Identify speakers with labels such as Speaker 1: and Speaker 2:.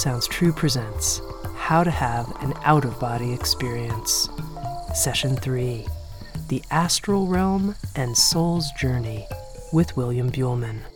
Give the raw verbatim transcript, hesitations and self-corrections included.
Speaker 1: Sounds True presents How to Have an Out-of-Body Experience. Session three, The Astral Realm and Soul's Journey with William Buhlman.